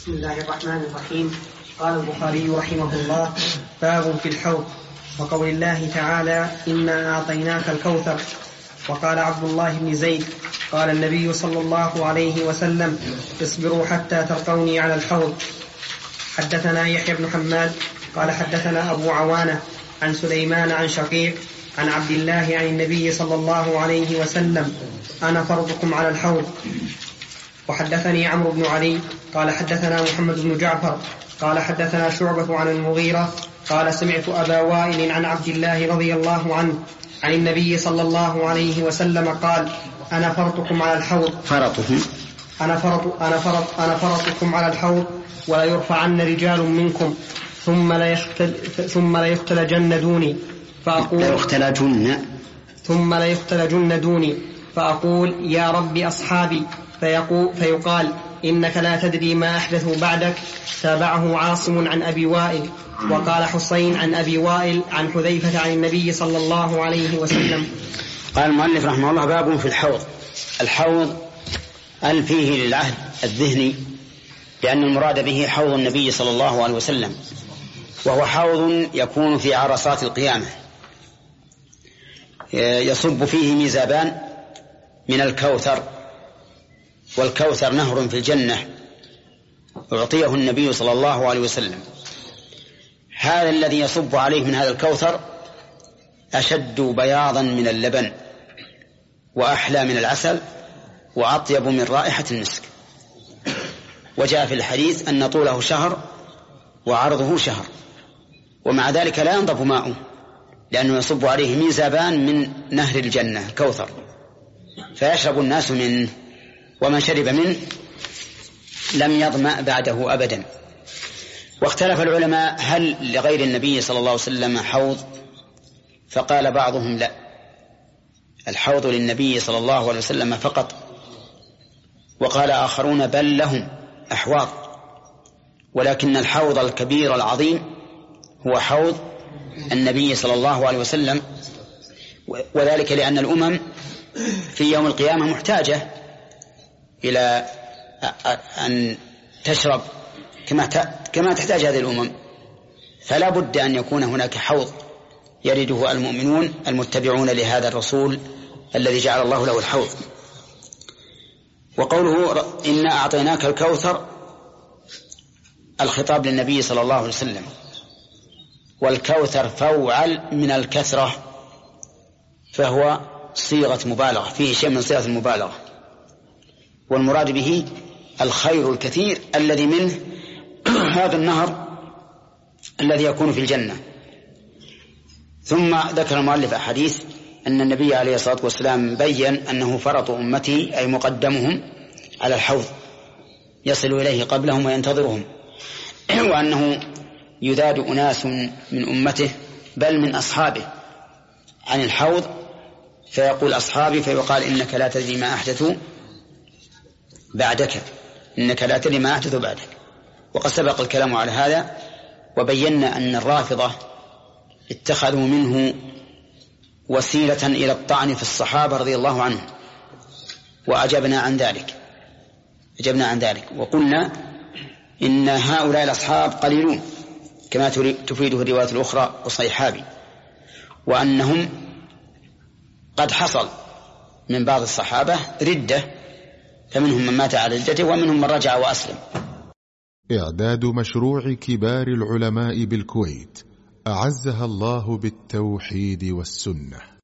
بسم الله الرحمن الرحيم. قال البخاري رحمه الله: باب في الحوض، وقول الله تعالى: إنا أعطيناك الكوثر. وقال عبد الله بن زيد: قال النبي صلى الله عليه وسلم: اصبروا حتى تلقوني على الحوض. حدثنا يحيى بن حماد قال حدثنا أبو عوانة عن سليمان عن شقيق عن عبد الله عن النبي صلى الله عليه وسلم: أنا فرضكم على الحوض. وحدثني عمرو بن علي قال حدثنا محمد بن جعفر قال حدثنا شعبة عن المغيرة قال سمعت أبا وائل عن عبد الله رضي الله عنه عن النبي صلى الله عليه وسلم قال: أنا فرطكم على الحوض. أنا فرطكم على الحوض، ولا يرفعن رجال منكم ثم ليختلجن دوني فأقول يا رب أصحابي، فيقال إنك لا تدري ما أحدثوا بعدك. تابعه عاصم عن أبي وائل. وقال حسين عن أبي وائل عن حذيفة عن النبي صلى الله عليه وسلم. قال المؤلف رحمه الله: باب في الحوض. الحوض فيه للعهد الذهني، لأن المراد به حوض النبي صلى الله عليه وسلم، وهو حوض يكون في عرصات القيامة، يصب فيه ميزابان من الكوثر، والكوثر نهر في الجنة أعطيه النبي صلى الله عليه وسلم. هذا الذي يصب عليه من هذا الكوثر أشد بياضا من اللبن، وأحلى من العسل، وأطيب من رائحة المسك. وجاء في الحديث أن طوله شهر وعرضه شهر، ومع ذلك لا ينضب ماؤه، لأنه يصب عليه ميزابان من نهر الجنة الكوثر، فيشرب الناس منه، ومن شرب منه لم يظمأ بعده أبدا. واختلف العلماء هل لغير النبي صلى الله عليه وسلم حوض؟ فقال بعضهم لا، الحوض للنبي صلى الله عليه وسلم فقط. وقال آخرون بل لهم أحواض، ولكن الحوض الكبير العظيم هو حوض النبي صلى الله عليه وسلم، وذلك لأن الأمم في يوم القيامة محتاجة إلى أن تشرب كما تحتاج هذه الأمم، فلا بد أن يكون هناك حوض يرده المؤمنون المتبعون لهذا الرسول الذي جعل الله له الحوض. وقوله إنا أعطيناك الكوثر الخطاب للنبي صلى الله عليه وسلم، والكوثر فوعل من الكثرة، فهو صيغة مبالغة، فيه شيء من صيغة المبالغة، والمراد به الخير الكثير الذي منه هذا النهر الذي يكون في الجنة. ثم ذكر المؤلف أحاديث أن النبي عليه الصلاة والسلام بيّن أنه فرط أمته أي مقدمهم على الحوض، يصل إليه قبلهم وينتظرهم، وأنه يذاد أناس من أمته بل من أصحابه عن الحوض، فيقول أصحابي، فيقال إنك لا تدري ما أحدثوا بعدك، إنك لا تدري ما أحدثوا بعدك. وقد سبق الكلام على هذا، وبينا أن الرافضة اتخذوا منه وسيلة إلى الطعن في الصحابة رضي الله عنهم، وأجبنا عن ذلك وقلنا إن هؤلاء الأصحاب قليلون كما تفيده الروايات الأخرى وصيحابي، وأنهم قد حصل من بعض الصحابة ردة، فمنهم من مات على ردته ومنهم من رجع وأسلم. إعداد مشروع كبار العلماء بالكويت أعزها الله بالتوحيد والسنة.